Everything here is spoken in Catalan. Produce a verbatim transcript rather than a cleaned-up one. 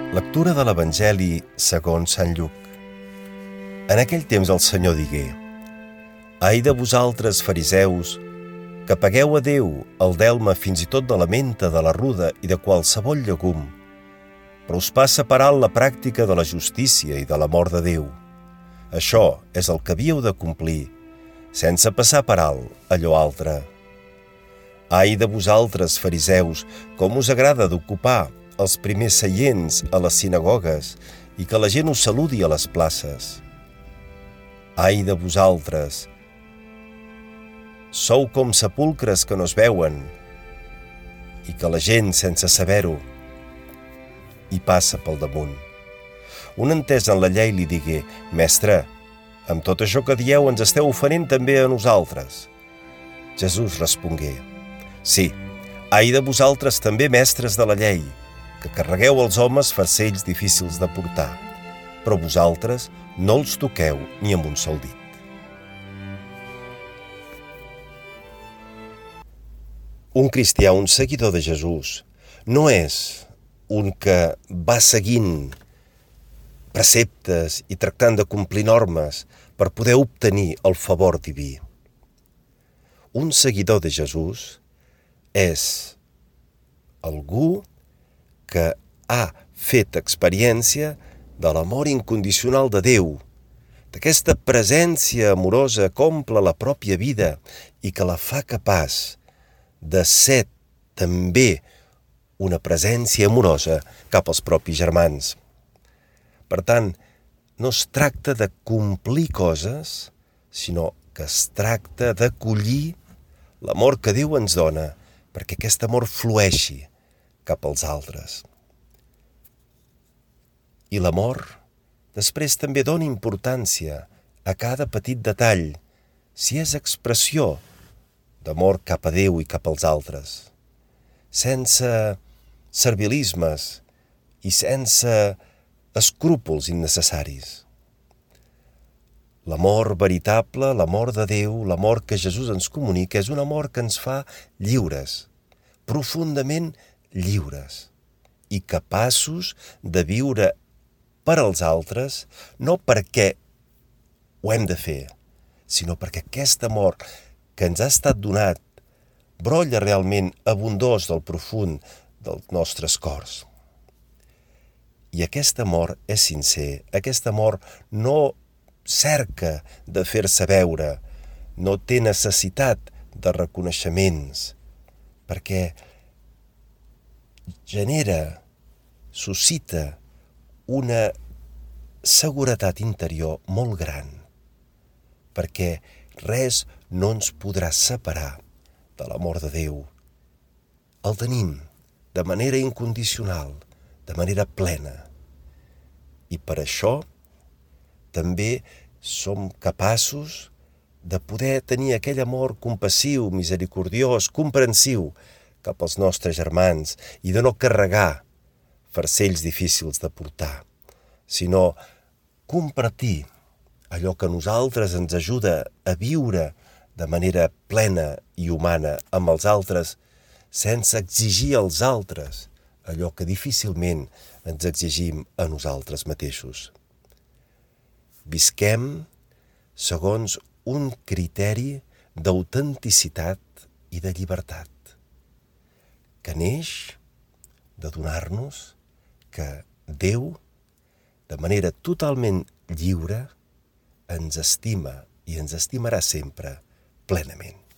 Lectura de l'Evangeli segons Sant Lluc. En aquell temps el Senyor digué: Ai de vosaltres, fariseus, que pagueu a Déu el delme fins i tot de la menta, de la ruda i de qualsevol llegum, però us passa per alt la pràctica de la justícia i de l'amor de Déu. Això és el que havíeu de complir, sense passar per alt allò altre. Ai de vosaltres, fariseus, com us agrada d'ocupar els primers seients a les sinagogues i que la gent us saludi a les places. Ai de vosaltres, sou com sepulcres que no es veuen i que la gent, sense saber-ho, hi passa pel damunt. Un entès en la llei li digué: Mestre, amb tot això que dieu ens esteu ofenent també a nosaltres. Jesús respongué: Sí, ai de vosaltres també, mestres de la llei, que carregueu als homes farcells difícils de portar, però vosaltres no els toqueu ni amb un sol dit. Un cristià, un seguidor de Jesús, no és un que va seguint preceptes i tractant de complir normes per poder obtenir el favor diví. Un seguidor de Jesús és algú que ha fet experiència de l'amor incondicional de Déu, d'aquesta presència amorosa que omple la pròpia vida i que la fa capaç de ser també una presència amorosa cap als propis germans. Per tant, no es tracta de complir coses, sinó que es tracta d'acollir l'amor que Déu ens dona, perquè aquest amor flueixi cap als altres. I l'amor després també dona importància a cada petit detall, si és expressió d'amor cap a Déu i cap als altres, sense servilismes i sense escrúpols innecessaris. L'amor veritable, l'amor de Déu, l'amor que Jesús ens comunica, és un amor que ens fa lliures, profundament lliures i capaços de viure per als altres, no perquè ho hem de fer, sinó perquè aquest amor que ens ha estat donat brolla realment abundós del profund dels nostres cors. I aquest amor és sincer, aquest amor no cerca de fer-se veure, no té necessitat de reconeixements, perquè genera, suscita una seguretat interior molt gran, perquè res no ens podrà separar de l'amor de Déu. El tenim de manera incondicional, de manera plena. I per això també som capaços de poder tenir aquell amor compassiu, misericordiós, comprensiu cap als nostres germans i de no carregar farcells difícils de portar, sinó compartir allò que a nosaltres ens ajuda a viure de manera plena i humana amb els altres, sense exigir als altres allò que difícilment ens exigim a nosaltres mateixos. Visquem segons un criteri d'autenticitat i de llibertat, que neix de donar-nos que Déu, de manera totalment lliure, ens estima i ens estimarà sempre plenament.